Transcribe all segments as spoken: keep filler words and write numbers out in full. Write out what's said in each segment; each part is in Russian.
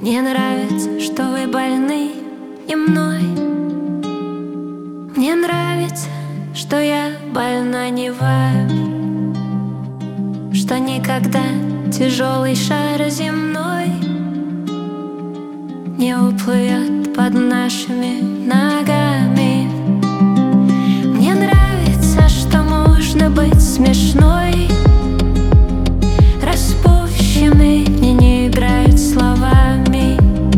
Мне нравится, что вы больны и мной. Мне нравится, что я больна не вами, что никогда тяжелый шар земной не уплывет под нашими ногами. Мне нравится, что можно быть смешной, распущенной, мне не играют словами,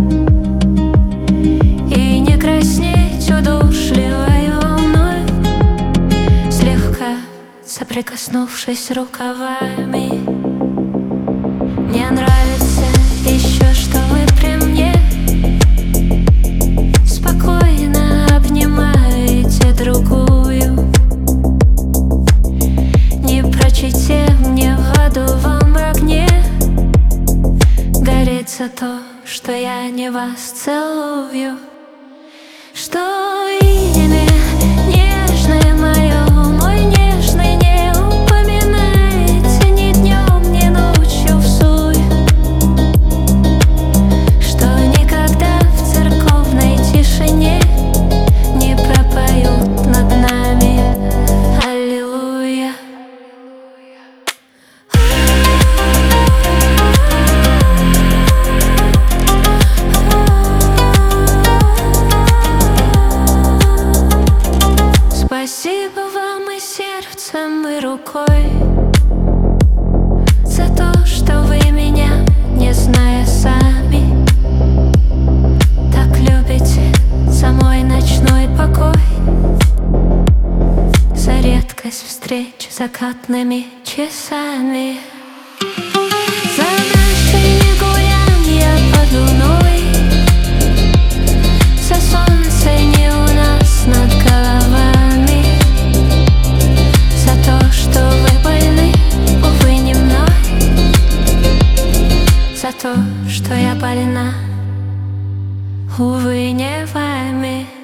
и не краснеть удушливой волной, слегка соприкоснувшись рукавами. Мне нравится еще, что вы при мне спокойно обнимаете другую, не прочите мне в адовом огне гореть за то, что я не вас целую. Что имя нежное мое, мой нежный, не упоминайте ни днем, ни ночью всуе, что никогда в церковной тишине не пропоют над нами аллилуйя. Спасибо вам и сердцем, и рукой за то, что вы меня, не зная сами, так любите, за мой ночной покой, за редкость встреч закатными часами, за наши гулянья под луной, за солнце не у нас над головами, за то, что вы больны, увы, не мной, за то, что я больна, увы, не вами.